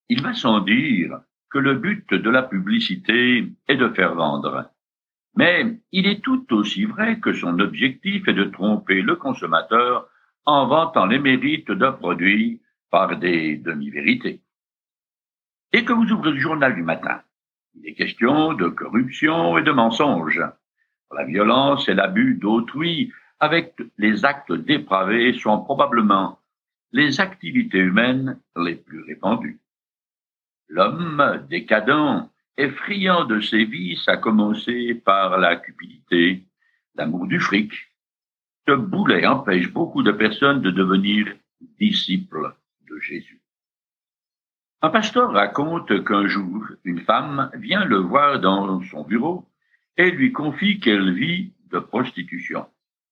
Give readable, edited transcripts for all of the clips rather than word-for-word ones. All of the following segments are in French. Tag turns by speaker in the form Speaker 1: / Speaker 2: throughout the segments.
Speaker 1: Il va sans dire que le but de la publicité est de faire vendre. Mais il est tout aussi vrai que son objectif est de tromper le consommateur en vantant les mérites d'un produit par des demi-vérités. Dès que vous ouvrez le journal du matin, il est question de corruption et de mensonges. La violence et l'abus d'autrui avec les actes dépravés sont probablement les activités humaines les plus répandues. L'homme décadent est friand de ses vices, à commencer par la cupidité, l'amour du fric. Ce boulet empêche beaucoup de personnes de devenir disciples de Jésus. Un pasteur raconte qu'un jour, une femme vient le voir dans son bureau et lui confie qu'elle vit de prostitution.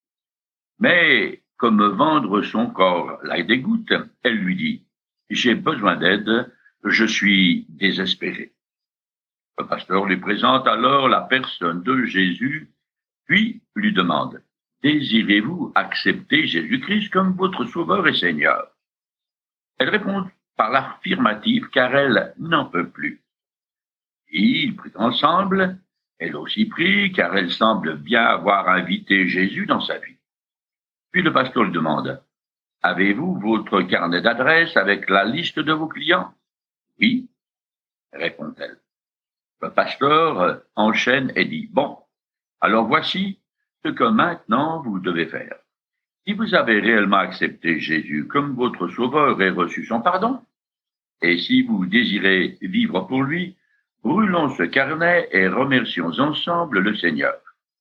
Speaker 1: Mais comme vendre son corps la dégoûte, elle lui dit « J'ai besoin d'aide, je suis désespéré. » Le pasteur lui présente alors la personne de Jésus, puis lui demande « Désirez-vous accepter Jésus-Christ comme votre sauveur et Seigneur ?» Elle répond par l'affirmative car elle n'en peut plus. Ils prient ensemble, elle aussi prie car elle semble bien avoir invité Jésus dans sa vie. Puis le pasteur lui demande « Avez-vous votre carnet d'adresse avec la liste de vos clients ?» « Oui, répond-elle. Le pasteur enchaîne et dit « Bon, alors voici ce que maintenant vous devez faire. Si vous avez réellement accepté Jésus comme votre sauveur et reçu son pardon, et si vous désirez vivre pour lui, brûlons ce carnet et remercions ensemble le Seigneur. »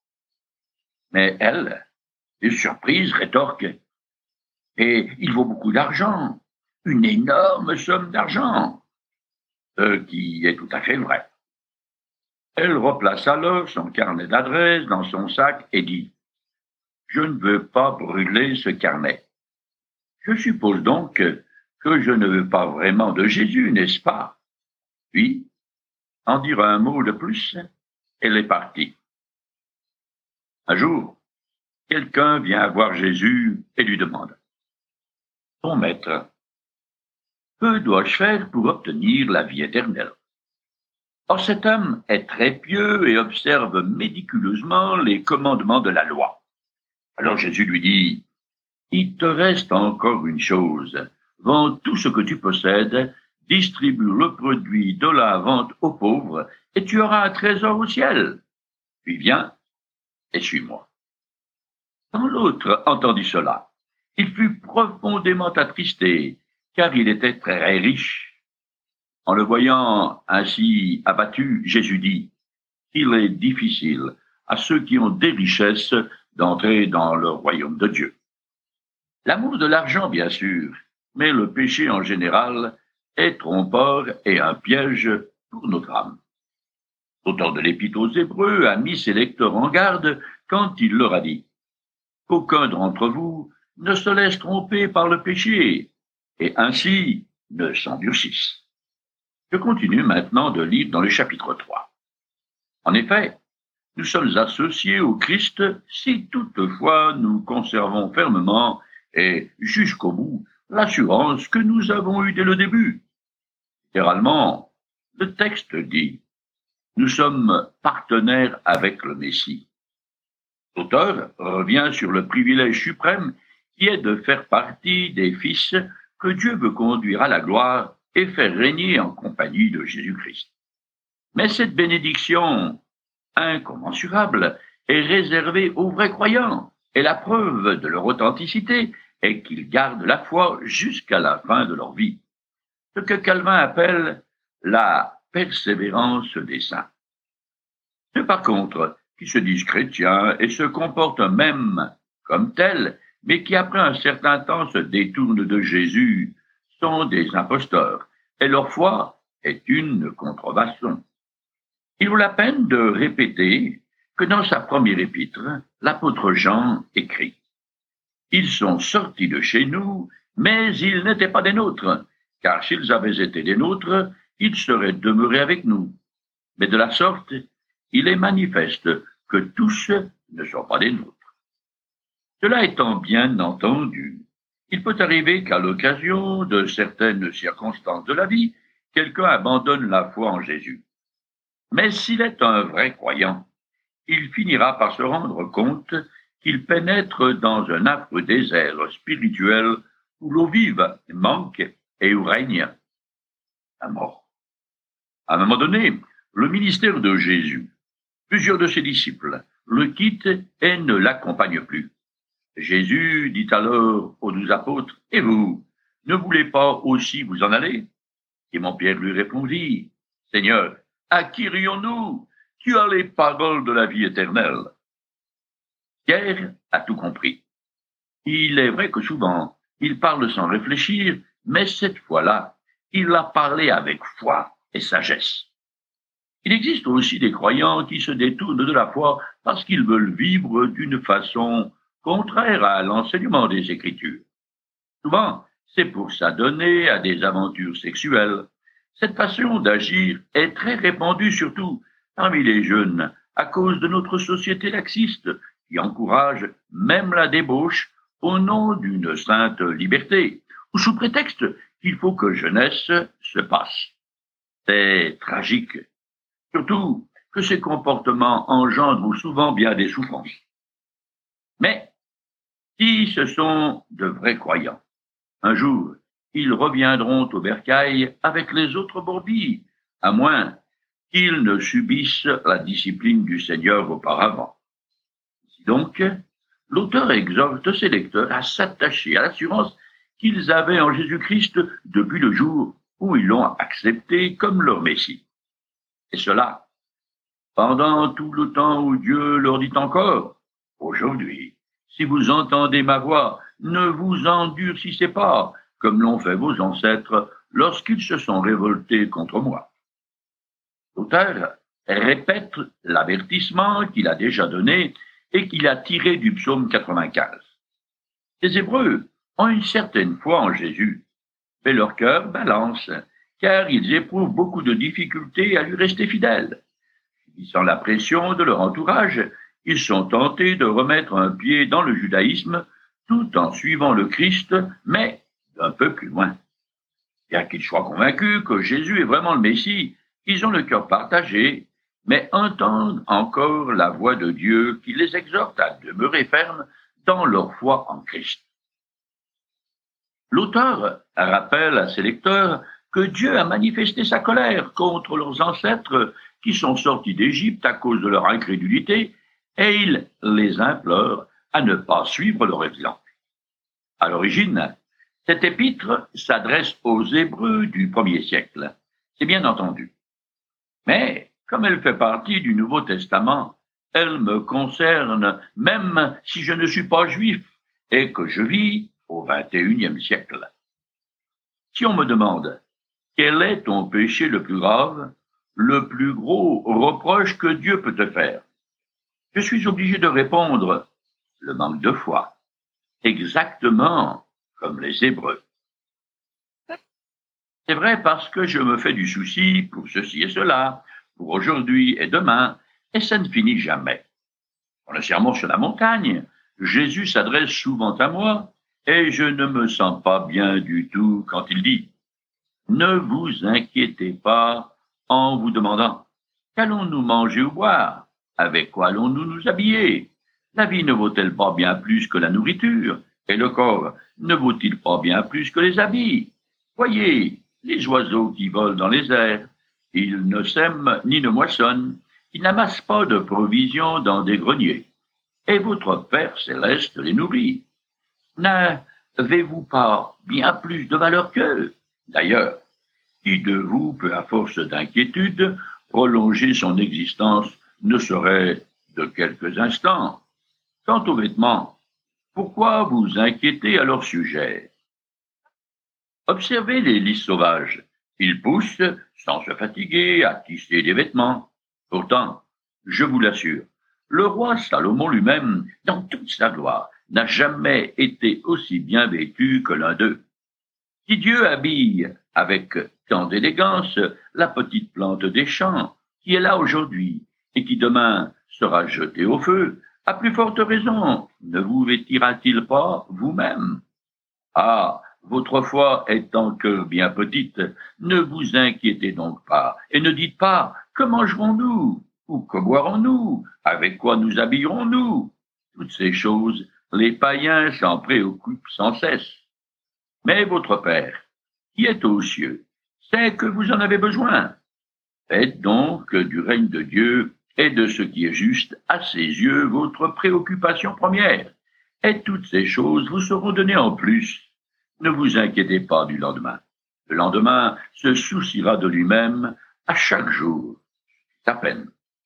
Speaker 1: Mais elle, surprise, rétorque « Et il vaut beaucoup d'argent, une énorme somme d'argent. » Ce qui est tout à fait vrai. Elle replace alors son carnet d'adresse dans son sac et dit « Je ne veux pas brûler ce carnet. Je suppose donc que je ne veux pas vraiment de Jésus, n'est-ce pas ?» Puis, sans dire un mot de plus, elle est partie. Un jour, quelqu'un vient voir Jésus et lui demande « Mon maître, que dois-je faire pour obtenir la vie éternelle ?» Or cet homme est très pieux et observe méticuleusement les commandements de la loi. Alors Jésus lui dit, « Il te reste encore une chose. Vends tout ce que tu possèdes, distribue le produit de la vente aux pauvres, et tu auras un trésor au ciel. Puis viens et suis-moi. » Quand l'autre entendit cela, il fut profondément attristé, car il était très riche. En le voyant ainsi abattu, Jésus dit « Il est difficile à ceux qui ont des richesses d'entrer dans le royaume de Dieu. » L'amour de l'argent, bien sûr, mais le péché en général est trompeur et un piège pour notre âme. L'auteur de l'Épître aux Hébreux a mis ses lecteurs en garde quand il leur a dit « Qu'aucun d'entre vous ne se laisse tromper par le péché, et ainsi ne s'endurcisse. » Je continue maintenant de lire dans le chapitre 3. En effet, nous sommes associés au Christ si toutefois nous conservons fermement et jusqu'au bout l'assurance que nous avons eue dès le début. Littéralement, le texte dit « Nous sommes partenaires avec le Messie ». L'auteur revient sur le privilège suprême qui est de faire partie des fils que Dieu veut conduire à la gloire et faire régner en compagnie de Jésus-Christ. Mais cette bénédiction incommensurable est réservée aux vrais croyants, et la preuve de leur authenticité est qu'ils gardent la foi jusqu'à la fin de leur vie. Ce que Calvin appelle la persévérance des saints. Ceux par contre qui se disent chrétiens et se comportent même comme tels, mais qui après un certain temps se détournent de Jésus, sont des imposteurs, et leur foi est une contrefaçon. Il vaut la peine de répéter que dans sa première épître, l'apôtre Jean écrit « Ils sont sortis de chez nous, mais ils n'étaient pas des nôtres, car s'ils avaient été des nôtres, ils seraient demeurés avec nous. Mais de la sorte, il est manifeste que tous ne sont pas des nôtres. » Cela étant bien entendu, il peut arriver qu'à l'occasion de certaines circonstances de la vie, quelqu'un abandonne la foi en Jésus. Mais s'il est un vrai croyant, il finira par se rendre compte qu'il pénètre dans un affreux désert spirituel où l'eau vive manque et où règne la mort. À un moment donné, le ministère de Jésus, plusieurs de ses disciples le quittent et ne l'accompagnent plus. Jésus dit alors aux 12 apôtres, « Et vous, ne voulez pas aussi vous en aller ?» Simon-Pierre lui répondit, « Seigneur, à qui irions-nous? Tu as les paroles de la vie éternelle. » Pierre a tout compris. Il est vrai que souvent, il parle sans réfléchir, mais cette fois-là, il a parlé avec foi et sagesse. Il existe aussi des croyants qui se détournent de la foi parce qu'ils veulent vivre d'une façon contraire à l'enseignement des Écritures. Souvent, c'est pour s'adonner à des aventures sexuelles. Cette façon d'agir est très répandue, surtout parmi les jeunes, à cause de notre société laxiste qui encourage même la débauche au nom d'une sainte liberté, ou sous prétexte qu'il faut que jeunesse se passe. C'est tragique, surtout que ces comportements engendrent souvent bien des souffrances. Mais si ce sont de vrais croyants, un jour, ils reviendront au bercail avec les autres brebis, à moins qu'ils ne subissent la discipline du Seigneur auparavant. Donc, l'auteur exhorte ses lecteurs à s'attacher à l'assurance qu'ils avaient en Jésus-Christ depuis le jour où ils l'ont accepté comme leur Messie. Et cela, pendant tout le temps où Dieu leur dit encore, « Aujourd'hui, si vous entendez ma voix, ne vous endurcissez pas, comme l'ont fait vos ancêtres lorsqu'ils se sont révoltés contre moi. » L'auteur répète l'avertissement qu'il a déjà donné et qu'il a tiré du psaume 95. Les Hébreux ont une certaine foi en Jésus, mais leur cœur balance, car ils éprouvent beaucoup de difficultés à lui rester fidèles. Subissant la pression de leur entourage, ils sont tentés de remettre un pied dans le judaïsme tout en suivant le Christ, mais d'un peu plus loin. Bien qu'ils soient convaincus que Jésus est vraiment le Messie, ils ont le cœur partagé, mais entendent encore la voix de Dieu qui les exhorte à demeurer fermes dans leur foi en Christ. L'auteur rappelle à ses lecteurs que Dieu a manifesté sa colère contre leurs ancêtres qui sont sortis d'Égypte à cause de leur incrédulité, et il les implore à ne pas suivre leur exemple. À l'origine, cette épître s'adresse aux Hébreux du 1er siècle, c'est bien entendu. Mais, comme elle fait partie du Nouveau Testament, elle me concerne même si je ne suis pas juif et que je vis au 21e siècle. Si on me demande quel est ton péché le plus grave, le plus gros reproche que Dieu peut te faire, je suis obligé de répondre le manque de foi, exactement comme les Hébreux. C'est vrai parce que je me fais du souci pour ceci et cela, pour aujourd'hui et demain, et ça ne finit jamais. Dans le sermon sur la montagne, Jésus s'adresse souvent à moi, et je ne me sens pas bien du tout quand il dit « Ne vous inquiétez pas en vous demandant « Qu'allons-nous manger ou boire? Avec quoi allons-nous nous habiller? La vie ne vaut-elle pas bien plus que la nourriture? Et le corps ne vaut-il pas bien plus que les habits? Voyez, les oiseaux qui volent dans les airs, ils ne sèment ni ne moissonnent, ils n'amassent pas de provisions dans des greniers. Et votre Père céleste les nourrit. N'avez-vous pas bien plus de valeur qu'eux? D'ailleurs, qui de vous peut, à force d'inquiétude, prolonger son existence ne serait de quelques instants? Quant aux vêtements, pourquoi vous inquiétez à leur sujet? Observez les lys sauvages. Ils poussent, sans se fatiguer, à tisser des vêtements. Pourtant, je vous l'assure, le roi Salomon lui-même, dans toute sa gloire, n'a jamais été aussi bien vêtu que l'un d'eux. Si Dieu habille avec tant d'élégance la petite plante des champs, qui est là aujourd'hui et qui demain sera jetée au feu, à plus forte raison, ne vous vêtira-t-il pas vous-même? Ah, Votre foi est encore bien petite, ne vous inquiétez donc pas, et ne dites pas, que mangerons-nous, ou que boirons-nous, avec quoi nous habillerons-nous. Toutes ces choses, les païens s'en préoccupent sans cesse. Mais votre Père, qui est aux cieux, sait que vous en avez besoin. Faites donc du règne de Dieu et de ce qui est juste à ses yeux votre préoccupation première, et toutes ces choses vous seront données en plus. Ne vous inquiétez pas du lendemain. Le lendemain se souciera de lui-même à chaque jour. C'est à peine.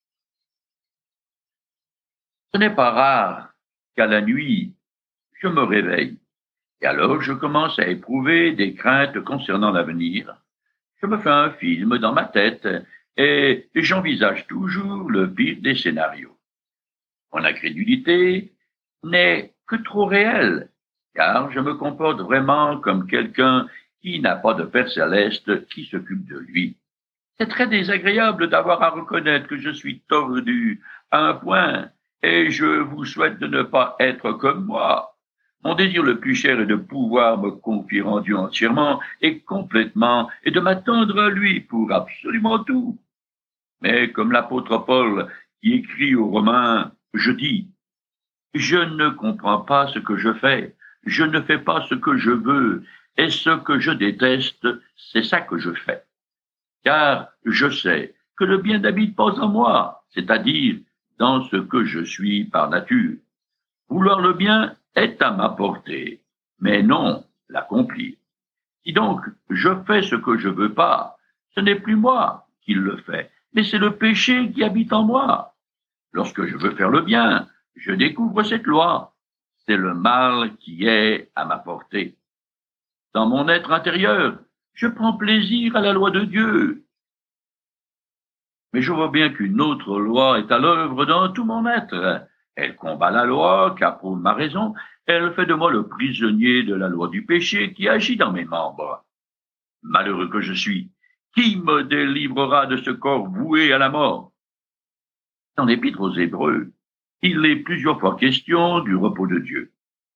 Speaker 1: Ce n'est pas rare qu'à la nuit, je me réveille, et alors je commence à éprouver des craintes concernant l'avenir. Je me fais un film dans ma tête et j'envisage toujours le pire des scénarios. Mon incrédulité n'est que trop réelle, car je me comporte vraiment comme quelqu'un qui n'a pas de Père céleste qui s'occupe de lui. C'est très désagréable d'avoir à reconnaître que je suis tordu à un point, et je vous souhaite de ne pas être comme moi. Mon désir le plus cher est de pouvoir me confier en Dieu entièrement et complètement, et de m'attendre à lui pour absolument tout. Mais comme l'apôtre Paul qui écrit aux Romains, je dis, je ne comprends pas ce que je fais, je ne fais pas ce que je veux, et ce que je déteste, c'est ça que je fais. Car je sais que le bien n'habite pas en moi, c'est-à-dire dans ce que je suis par nature. Vouloir le bien est à ma portée, mais non l'accomplir. Si donc je fais ce que je veux pas, ce n'est plus moi qui le fais, mais c'est le péché qui habite en moi. Lorsque je veux faire le bien, je découvre cette loi. C'est le mal qui est à ma portée. Dans mon être intérieur, je prends plaisir à la loi de Dieu. Mais je vois bien qu'une autre loi est à l'œuvre dans tout mon être. Elle combat la loi, qui approuve ma raison. Elle fait de moi le prisonnier de la loi du péché qui agit dans mes membres. Malheureux que je suis, qui me délivrera de ce corps voué à la mort? Dans l'Épître aux Hébreux, il est plusieurs fois question du repos de Dieu.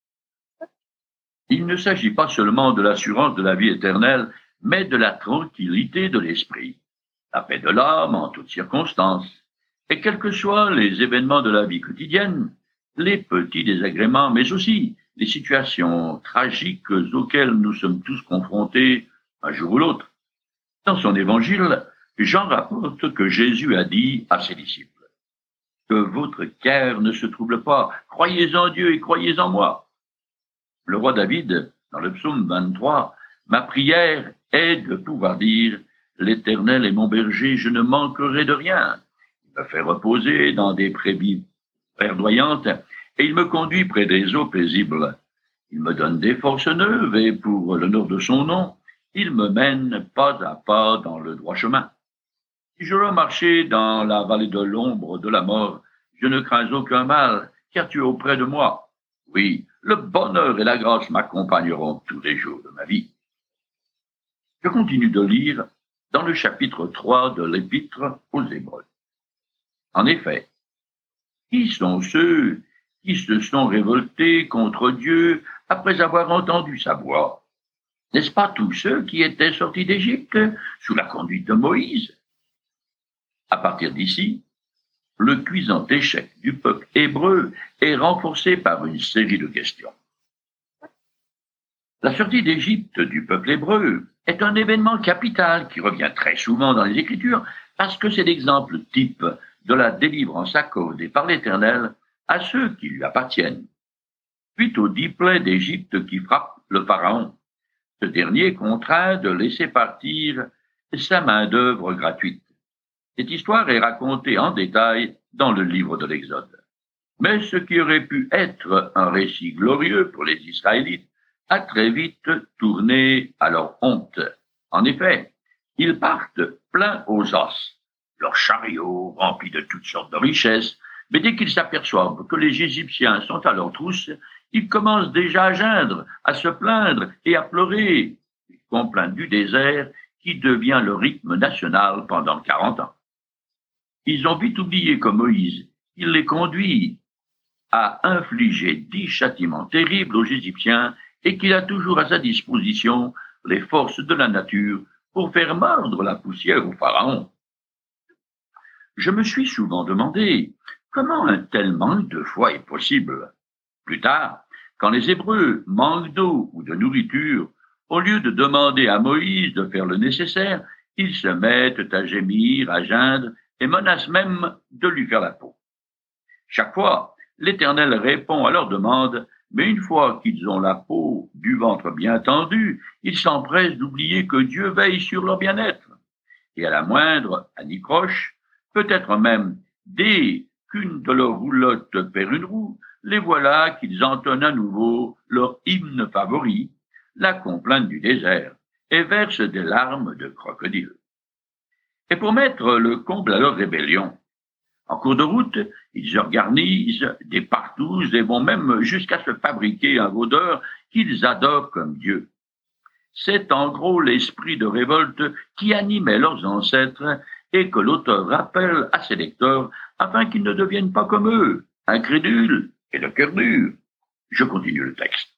Speaker 1: Il ne s'agit pas seulement de l'assurance de la vie éternelle, mais de la tranquillité de l'esprit, la paix de l'âme en toutes circonstances. Et quels que soient les événements de la vie quotidienne, les petits désagréments, mais aussi les situations tragiques auxquelles nous sommes tous confrontés un jour ou l'autre. Dans son évangile, Jean rapporte que Jésus a dit à ses disciples, que votre cœur ne se trouble pas, croyez en Dieu et croyez en moi. Le roi David, dans le psaume 23, ma prière est de pouvoir dire, l'Éternel est mon berger, je ne manquerai de rien. Il me fait reposer dans des prairies verdoyantes et il me conduit près des eaux paisibles. Il me donne des forces neuves et pour l'honneur de son nom, il me mène pas à pas dans le droit chemin. Si je dois marcher dans la vallée de l'ombre de la mort, je ne crains aucun mal, car tu es auprès de moi. Oui, le bonheur et la grâce m'accompagneront tous les jours de ma vie. Je continue de lire dans le chapitre 3 de l'Épître aux Hébreux. En effet, qui sont ceux qui se sont révoltés contre Dieu après avoir entendu sa voix? N'est-ce pas tous ceux qui étaient sortis d'Égypte sous la conduite de Moïse? À partir d'ici, le cuisant échec du peuple hébreu est renforcé par une série de questions. La sortie d'Égypte du peuple hébreu est un événement capital qui revient très souvent dans les Écritures parce que c'est l'exemple type de la délivrance accordée par l'Éternel à ceux qui lui appartiennent. Suite aux 10 plaies d'Égypte qui frappent le Pharaon, ce dernier est contraint de laisser partir sa main-d'œuvre gratuite. Cette histoire est racontée en détail dans le livre de l'Exode. Mais ce qui aurait pu être un récit glorieux pour les Israélites a très vite tourné à leur honte. En effet, ils partent pleins aux os, leurs chariots remplis de toutes sortes de richesses, mais dès qu'ils s'aperçoivent que les Égyptiens sont à leur trousse, ils commencent déjà à geindre, à se plaindre et à pleurer. Ils complainent du désert qui devient le rythme national pendant 40 ans. Ils ont vite oublié que Moïse, il les conduit à infliger 10 châtiments terribles aux Égyptiens et qu'il a toujours à sa disposition les forces de la nature pour faire mordre la poussière au pharaon. Je me suis souvent demandé comment un tel manque de foi est possible. Plus tard, quand les Hébreux manquent d'eau ou de nourriture, au lieu de demander à Moïse de faire le nécessaire, ils se mettent à gémir, à geindre et menacent même de lui faire la peau. Chaque fois, l'Éternel répond à leur demande, mais une fois qu'ils ont la peau du ventre bien tendue, ils s'empressent d'oublier que Dieu veille sur leur bien-être. Et à la moindre anicroche, peut-être même dès qu'une de leurs roulottes perd une roue, les voilà qu'ils entonnent à nouveau leur hymne favori, la complainte du désert, et versent des larmes de crocodile. Et pour mettre le comble à leur rébellion, en cours de route, ils organisent des partouzes et vont même jusqu'à se fabriquer un rôdeur qu'ils adorent comme Dieu. C'est en gros l'esprit de révolte qui animait leurs ancêtres et que l'auteur rappelle à ses lecteurs afin qu'ils ne deviennent pas comme eux, incrédules et de cœur dur. Je continue le texte.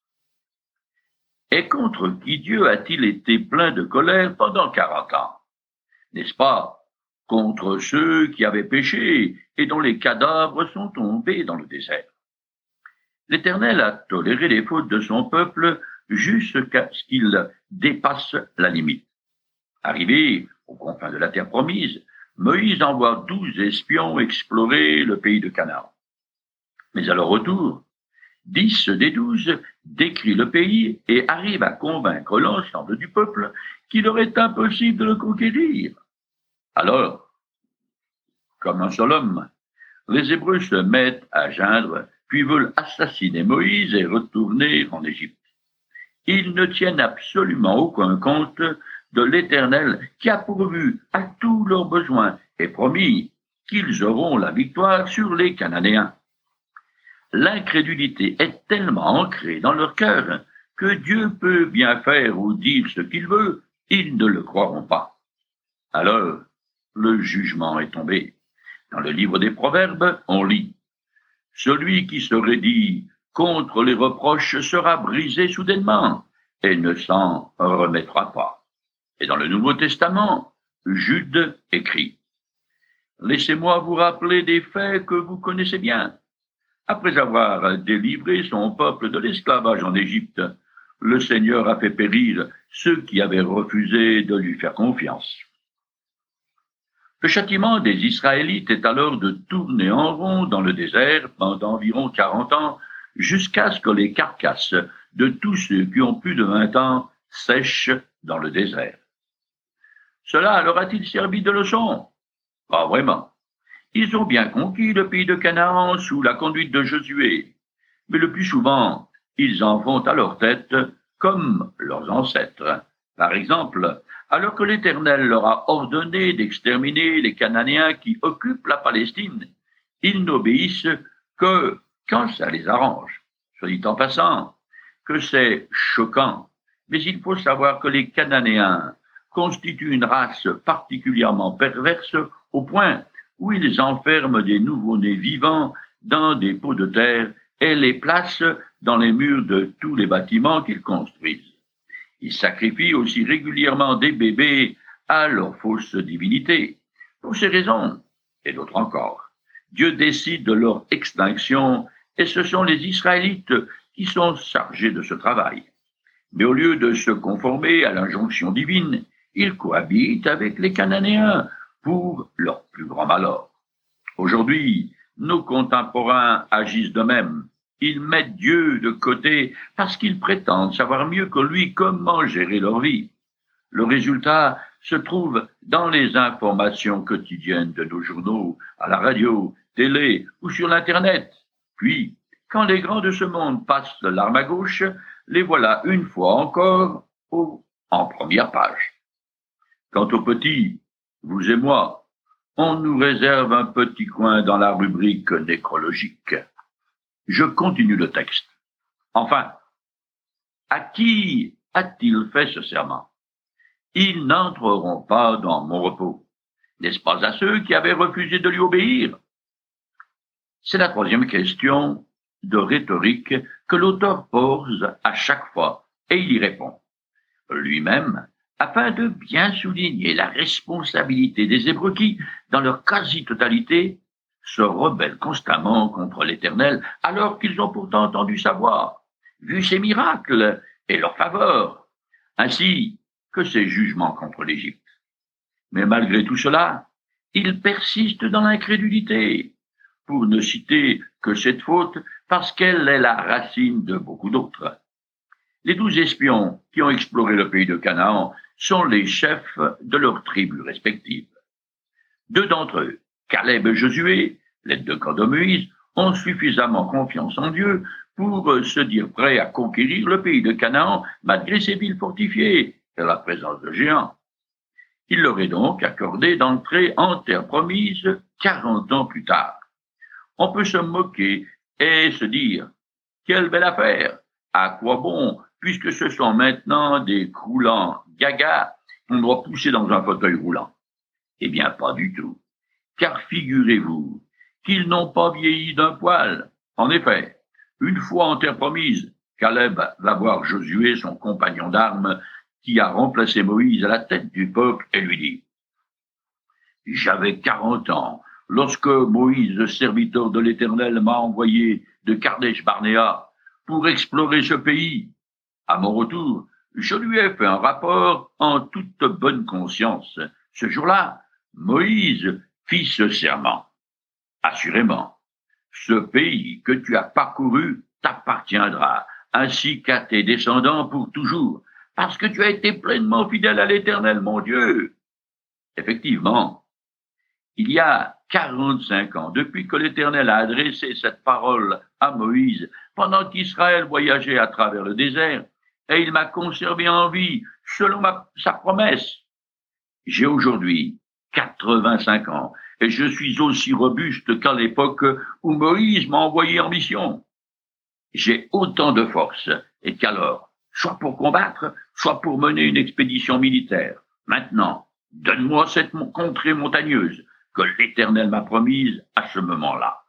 Speaker 1: Et contre qui Dieu a-t-il été plein de colère pendant 40 ans? N'est-ce pas? Contre ceux qui avaient péché et dont les cadavres sont tombés dans le désert. L'Éternel a toléré les fautes de son peuple jusqu'à ce qu'il dépasse la limite. Arrivé aux confins de la terre promise, Moïse envoie 12 espions explorer le pays de Canaan. Mais à leur retour, 10 des 12 décrient le pays et arrivent à convaincre l'ensemble du peuple qu'il leur est impossible de le conquérir. Alors, comme un seul homme, les Hébreux se mettent à geindre, puis veulent assassiner Moïse et retourner en Égypte. Ils ne tiennent absolument aucun compte de l'Éternel qui a pourvu à tous leurs besoins et promis qu'ils auront la victoire sur les Cananéens. L'incrédulité est tellement ancrée dans leur cœur que Dieu peut bien faire ou dire ce qu'il veut, ils ne le croiront pas. Alors, le jugement est tombé. Dans le livre des Proverbes, on lit « Celui qui se raidit contre les reproches sera brisé soudainement et ne s'en remettra pas. » Et dans le Nouveau Testament, Jude écrit « Laissez-moi vous rappeler des faits que vous connaissez bien. Après avoir délivré son peuple de l'esclavage en Égypte, le Seigneur a fait périr ceux qui avaient refusé de lui faire confiance. » Le châtiment des Israélites est alors de tourner en rond dans le désert pendant environ 40 ans, jusqu'à ce que les carcasses de tous ceux qui ont plus de 20 ans sèchent dans le désert. Cela leur a-t-il servi de leçon? Pas vraiment. Ils ont bien conquis le pays de Canaan sous la conduite de Josué, mais le plus souvent, ils en font à leur tête comme leurs ancêtres. Par exemple, alors que l'Éternel leur a ordonné d'exterminer les Cananéens qui occupent la Palestine, ils n'obéissent que quand ça les arrange. Soit dit en passant, que c'est choquant, mais il faut savoir que les Cananéens constituent une race particulièrement perverse au point où ils enferment des nouveau-nés vivants dans des pots de terre et les placent dans les murs de tous les bâtiments qu'ils construisent. Ils sacrifient aussi régulièrement des bébés à leur fausse divinité. Pour ces raisons, et d'autres encore, Dieu décide de leur extinction et ce sont les Israélites qui sont chargés de ce travail. Mais au lieu de se conformer à l'injonction divine, ils cohabitent avec les Cananéens pour leur plus grand malheur. Aujourd'hui, nos contemporains agissent de même. Ils mettent Dieu de côté parce qu'ils prétendent savoir mieux que lui comment gérer leur vie. Le résultat se trouve dans les informations quotidiennes de nos journaux, à la radio, télé ou sur l'Internet. Puis, quand les grands de ce monde passent l'arme à gauche, les voilà une fois encore en première page. Quant aux petits, vous et moi, on nous réserve un petit coin dans la rubrique nécrologique. Je continue le texte. Enfin, à qui a-t-il fait ce serment? Ils n'entreront pas dans mon repos. N'est-ce pas à ceux qui avaient refusé de lui obéir? C'est la troisième question de rhétorique que l'auteur pose à chaque fois, et il y répond. Lui-même, afin de bien souligner la responsabilité des Hébreux qui, dans leur quasi-totalité, se rebellent constamment contre l'Éternel, alors qu'ils ont pourtant entendu sa voix, vu ses miracles et leurs faveurs, ainsi que ses jugements contre l'Égypte. Mais malgré tout cela, ils persistent dans l'incrédulité, pour ne citer que cette faute parce qu'elle est la racine de beaucoup d'autres. Les 12 espions qui ont exploré le pays de Canaan sont les chefs de leurs tribus respectives. 2 d'entre eux, Caleb et Josué, les 2 camps de Moïse, ont suffisamment confiance en Dieu pour se dire prêts à conquérir le pays de Canaan malgré ses villes fortifiées et la présence de géants. Il leur est donc accordé d'entrer en terre promise 40 ans plus tard. On peut se moquer et se dire « Quelle belle affaire! À quoi bon, puisque ce sont maintenant des croulants gaga qu'on doit pousser dans un fauteuil roulant ?» Eh bien, pas du tout. Car figurez-vous qu'ils n'ont pas vieilli d'un poil. En effet, une fois en terre promise, Caleb va voir Josué, son compagnon d'armes, qui a remplacé Moïse à la tête du peuple, et lui dit « J'avais 40 ans lorsque Moïse, le serviteur de l'Éternel, m'a envoyé de Kadesh-Barnéa pour explorer ce pays. À mon retour, je lui ai fait un rapport en toute bonne conscience. Ce jour-là, Moïse fit ce serment. Assurément, ce pays que tu as parcouru t'appartiendra, ainsi qu'à tes descendants pour toujours, parce que tu as été pleinement fidèle à l'Éternel, mon Dieu. » Effectivement, il y a 45 ans, depuis que l'Éternel a adressé cette parole à Moïse, pendant qu'Israël voyageait à travers le désert, et il m'a conservé en vie, selon sa promesse. J'ai aujourd'hui 85 ans, et je suis aussi robuste qu'à l'époque où Moïse m'a envoyé en mission. J'ai autant de force, et qu'alors, soit pour combattre, soit pour mener une expédition militaire. Maintenant, donne-moi cette contrée montagneuse que l'Éternel m'a promise à ce moment-là.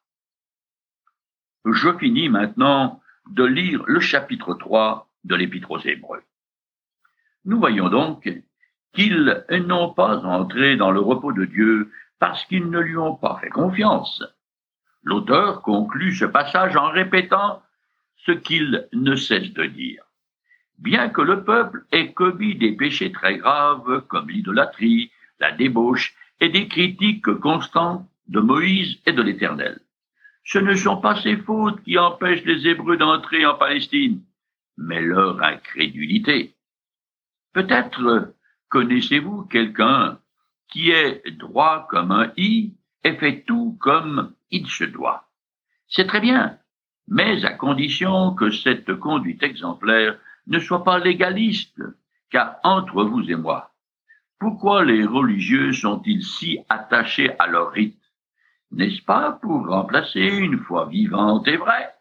Speaker 1: Je finis maintenant de lire le chapitre 3 de l'Épître aux Hébreux. Nous voyons donc qu'ils n'ont pas entré dans le repos de Dieu parce qu'ils ne lui ont pas fait confiance. L'auteur conclut ce passage en répétant ce qu'il ne cesse de dire. Bien que le peuple ait commis des péchés très graves comme l'idolâtrie, la débauche et des critiques constantes de Moïse et de l'Éternel, ce ne sont pas ces fautes qui empêchent les Hébreux d'entrer en Palestine, mais leur incrédulité. Peut-être connaissez-vous quelqu'un qui est droit comme un i et fait tout comme il se doit. C'est très bien, mais à condition que cette conduite exemplaire ne soit pas légaliste, car entre vous et moi, pourquoi les religieux sont-ils si attachés à leur rite? N'est-ce pas pour remplacer une foi vivante et vraie